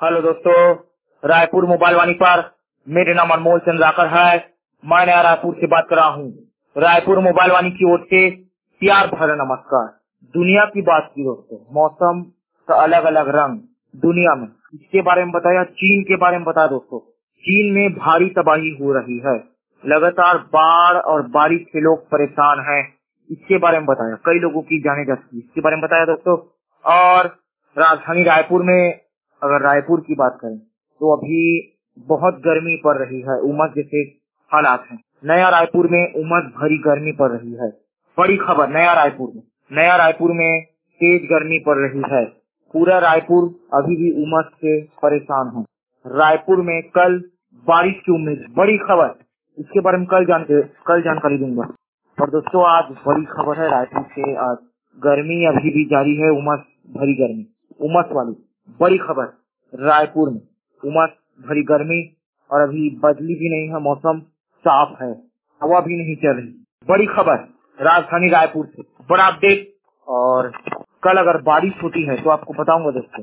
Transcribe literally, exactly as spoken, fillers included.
Hello दोस्तों, Raipur mobile वाणी पर मेरे नाम अनमोल चंद्राकर है। मैं नया रायपुर से बात कर रहा हूँ। रायपुर मोबाइल वाणी की ओर से प्यार भरा नमस्कार। दुनिया की बात की दोस्तों, मौसम का अलग अलग रंग दुनिया में, इसके बारे में बताया। चीन के बारे में बताया दोस्तों। चीन में भारी तबाही हो रही है, लगातार बाढ़ और बारिश से लोग परेशान हैं। इसके बारे में बताया। कई लोगों की जाने जाती है, इसके बारे में बताया दोस्तों। और राजधानी रायपुर में, अगर रायपुर की बात करें तो अभी बहुत गर्मी पड़ रही है, उमस जैसे हालात हैं। नया रायपुर में उमस भरी गर्मी पड़ रही है। बड़ी खबर नया रायपुर में, नया रायपुर में तेज गर्मी पड़ रही है। पूरा रायपुर अभी भी उमस से परेशान है। रायपुर में कल बारिश की उम्मीद। बड़ी खबर, इसके बारे में कल जान कल जानकारी दूंगा। और दोस्तों, आज बड़ी खबर है रायपुर से। आज गर्मी अभी भी जारी है, उमस भरी गर्मी, उमस वाली बड़ी खबर। रायपुर में उमस भरी गर्मी और अभी बदली भी नहीं है, मौसम साफ है, हवा भी नहीं चल रही। बड़ी खबर राजधानी रायपुर से, बड़ा अपडेट। और कल अगर बारिश होती है तो आपको बताऊंगा दोस्तों।